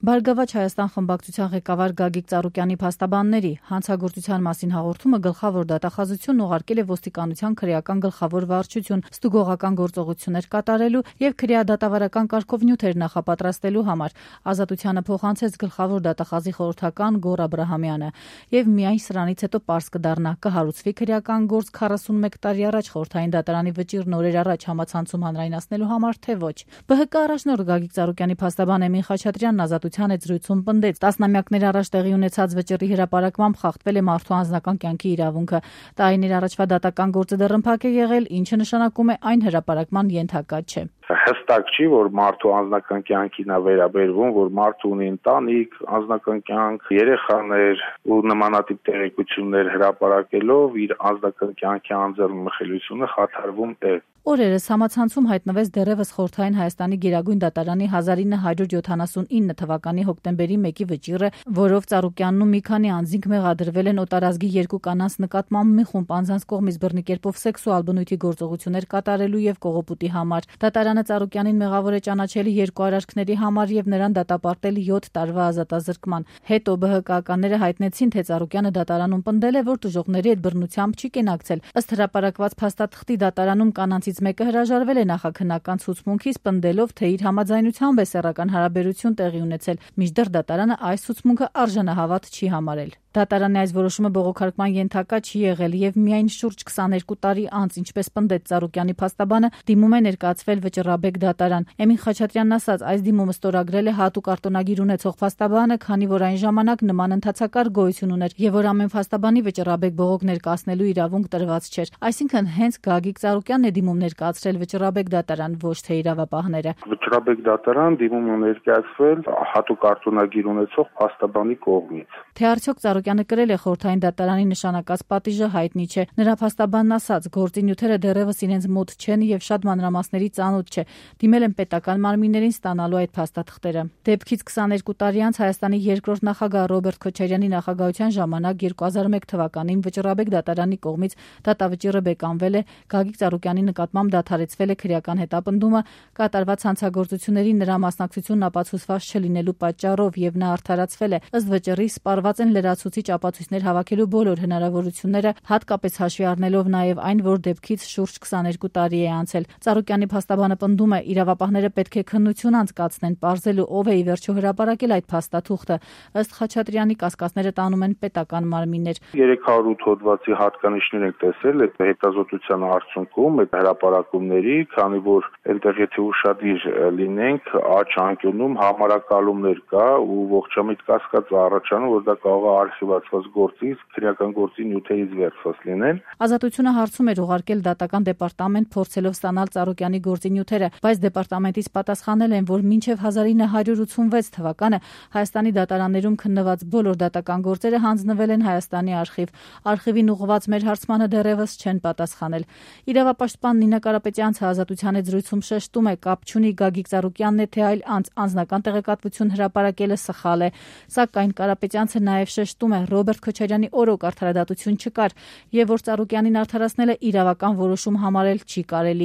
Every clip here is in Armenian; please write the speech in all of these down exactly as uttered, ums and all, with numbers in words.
Բարգավաճ Հայաստան խմբակցության ղեկավար Գագիկ Ծառուկյանի փաստաբանների հանցագործության մասին հաղորդումը գլխավոր դատախազությունն ուղարկել է ոստիկանության քրեական գլխավոր վարչություն ստուգողական գործողություններ կատարելու եւ քրեադատավարական կարգով նյութեր նախապատրաստելու համար։ Ազատությանը փոխանցեց գլխավոր դատախազի խորհրդական Գոռ Աբրահամյանը եւ միայն սրանից հետո պարզ կդառնա կհարուցվի քրեական գործ քառասունմեկ տարի առաջ խորհրդային դատարանի վճիռն օրեր առաջ համացանցում հանրայնացնելու համար թե ոչ։ ԲՀԿ առաջնորդ Գագիկ Ծառուկյանի փաստաբան Էմին Խաչատրյանն ազատության հետ զրույցում պնդեց, տասնամյակներ առաջ տեղի ունեցած վճռի հրապարակմամբ խախտվել է մարդու անձնական կյանքի իրավունքը։ Տարիներ առաջվա դատական գործը դեռնփակ է եղել, ինչը նշանակում է այն հրապարակման ենթակա չէ։ Հստակ չի, որ մարդու անձնական կյանքին է վերաբերվում, որ մարդը ունի ընտանիք, անձնական կյանք, երեխաներ ու նմանատիպ տեղեկություններ հրապարակելով իր անձնական կյանքի անձեռն մխելիությունը խաթարվում է։ Օրերս համացանցում հայտնվեց դեռևս խորհրդային Հայաստանի Գերագույն դատարանի հազար ինը հարյուր յոթանասունինը թվականի հոկտեմբերի մեկի վճիռը, որով Ծառուկյանն ու մի քանի անձինք մեղադրվել են օտարազգի երկու կանանց նկատմամբ մի խումբ անձանց կողմից բռնի կերպով սեքսուալ բնույթի գործողություններ կատարելու եւ կողոպուտի համար։ Դատարանը Ծառուկյանին մեղավոր է ճանաչել երկու արարքների համար եւ նրան դատապարտել յոթ տարվա ազատազրկման։ Հետո ԲՀԿ-ականները հայտնեցին, թե Ծառուկյանը դատարանում պնդել է, որ տուժողների հետ բռնությամբ չի կենակցել։ Ըստ հրապարակված փաստաթղթի դատարանում կանանցից մեկը հրաժարվել է նախաքննական ցուցմունքից, պնդելով, թե իր համաձայնությամբ է սեռական հարաբերություն տեղի ունեցել, մինչդեռ դատարանը այս ցուցմունքը արժանահավատ չի համարել։ Դատարանի այս որոշումը բողոքարկման ենթակա չի եղել եւ միայն շուրջ քսաներկու տարի անց, ինչպես պնդեց Ծառուկյանի փաստաբանը, դիմում է ներկայացվել վճռաբեկ դատարան։ Էմին Խաչատրյանն ասաց, այս դիմումը ստորագրել է հատուկ արտոնագիր ունեցող փաստաբանը, քանի որ այն ժամանակ նման ընդհանցակարգ գոյություն ուներ եւ որ ամեն փաստաբանի վճռաբեկ բողոք ներկայացնելու իրավունք տրված չէր։ Այսինքն հենց Գագիկ Ծառուկյանն է դիմում ներկայացրել վճռաբեկ դատարան, ոչ թե իրավապահները։ Վճռաբեկ դատարան դիմումը ներկայացվել հատուկ արտոնագիր ունեցող փաստաբանի կողմից։ Թե արդյոք Ծառուկյանը կրել է խորհրդային դատարանի նշանակած պատիժը հայտնի չէ։ Նրա փաստաբանն ասաց, գործի նյութերը դեռևս իրենց մոտ չեն եւ շատ մանրամասների ծանոթ չէ։ Դիմել են պետական մարմիններին ստանալու այդ փաստաթղթերը։ Դեպքից քսաներկու տարի անց Հայաստանի երկրորդ նախագահ Ռոբերտ Քոչարյանի նախագահության ժամանակ երկու հազար մեկ թվականին վճռաբեկ դատարանի կողմից դատավճիռը բեկանվել է, Գագիկ Ծառուկյանի նկատմամբ դադարեցվել է քրեական հետապնդումը, կատարված հանցագործությունների նրա մասնակցությունն ապացուցված չլինելու պատճառով եւ նա արդարացվել է։ Ըստ վճռի սպառված են լրացուցիչ ապացույցներ հավաքելու բոլոր հնարավորությունները, հատկապես հաշվի առնելով նաեւ այն, որ դեպքից շուրջ քսաներկու տարի է անցել։ Ծառուկյանի փաստաբանը պնդում է, իրավապահները պետք է քննություն անցկացնեն, պարզելու ով է ի վերջո հրապարակել այդ փաստաթուղթը։ Ըստ Խաչատրյանի կասկածները տանում են պետական մարմիններ։ երեք հարյուր ութ հոդվածի հատկանիշներ եք տեսել այդ հետազոտության արդյունքում, այդ հրապարակումների, քանի որ այնտեղ եթե ուշադիր լինենք, աջ անկյունում համարակալումներ կա ու ողջամիտ կասկած առաջանում, որ դա կարող է արխիվացված գործից, քրեական գործի նյութերից վերցված լինել։ Ազատությունը հարցում էր ուղարկել դատական դեպարտամենտ, փորձելով ստանալ Ծառուկյանի գործի նյութերը, բայց դեպարտամենտից պատասխանել են, որ մինչև հազար ինը հարյուր ութսունվեց թվականը Հայաստանի դատարաններում քննված բոլոր դատական գործերը հանձնվել են Հայաստանի արխիվ։ Արխիվին ուղղված մեր հարցմանը դեռևս չեն պատասխանել։ Իրավապաշտպան Նինա Կարապետյանցը Ազատության հետ զրույցում շեշտում է, կապ չունի Գագիկ Ծառուկյանն է, թե այլ անձ անձնական տեղեկատվություն հրապարակելը սխալ է։ Սակայն Կարապետյանցը նաև շեշտում է, Ռոբերտ Քոչարյանի օրոք արդարադատություն չկար եւ որ Ծառուկյանին արդարացնելը իրավական որոշում համարել չի կարելի։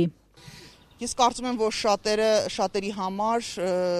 Ես կարծում եմ, որ շատերը շատերի համար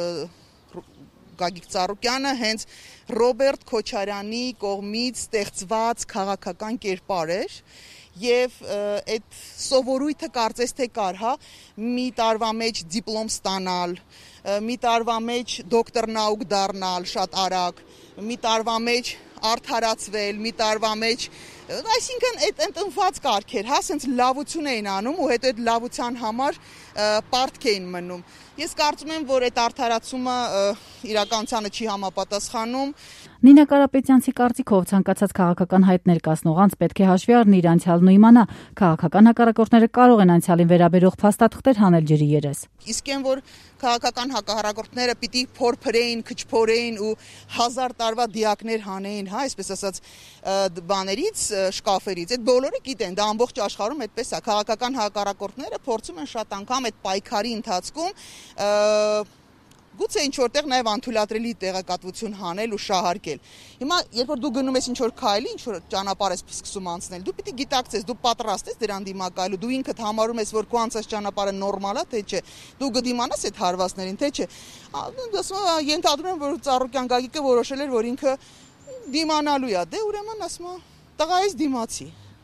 Գագիկ Ծառուկյանը հենց Ռոբերտ Քոչարյանի կողմից ստեղծված քաղաքական կերպար էր եւ այդ սովորույթը կարծես թե կար, հա, մի տարվա մեջ դիպլոմ ստանալ, մի տարվա մեջ դոկտոր նաուկ դառնալ շատ արագ, մի տարվա մեջ արդարացվել, մի տարվա մեջ, այսինքն այդ ընտրված կարգեր, հա, ասենց լավություն էին անում ու հետո այդ լավության համար պարտք էին մնում։ Ես կարծում եմ, որ այդ արդարացումը իրականությանը չի համապատասխանում։ Նինա Կարապետյանցի կարծիքով ցանկացած քաղաքական հայտ ներկայացնող անձ պետք է հաշվի առնի իր անցյալն ու իմանա, քաղաքական հակառակորդները կարող են անցյալին վերաբերող փաստաթղթեր հանել ջրի երես։ Իսկ այն, որ քաղաքական հակառակորդները պիտի փորփրեին, քչփորեին ու հազար տարվա դիակներ հանեին, հա, այսպես ասած, բաներից, շկաֆերից, այդ բոլորը գիտեն, դա ամբողջ աշխարհում այդպես է։ Քաղաքական հակառակորդները փորձում են շատ անգամ այդ պայքարի ընթացքում Գուցե ինչ որտեղ նաև անթույլատրելի տեղեկատվություն հանել ու շահարկել։ Հիմա երբ որ դու գնում ես ինչ որ քայլի, ինչ որ ճանապարհ ես սկսում անցնել, դու պիտի գիտակցես, դու պատրաստ ես դրան դիմակայելու, դու ինքդ համարում ես, որ քո անցած ճանապարհը նորմալ է, թե չէ։ Դու կդիմանաս այդ հարվածներին, թե չէ։ Ասում եմ, ենթադրում եմ, որ Ծառուկյան Գագիկը որոշել էր, որ ինքը դիմանալու է, դե ուրեմն ասում եմ, տղայից դիմացի։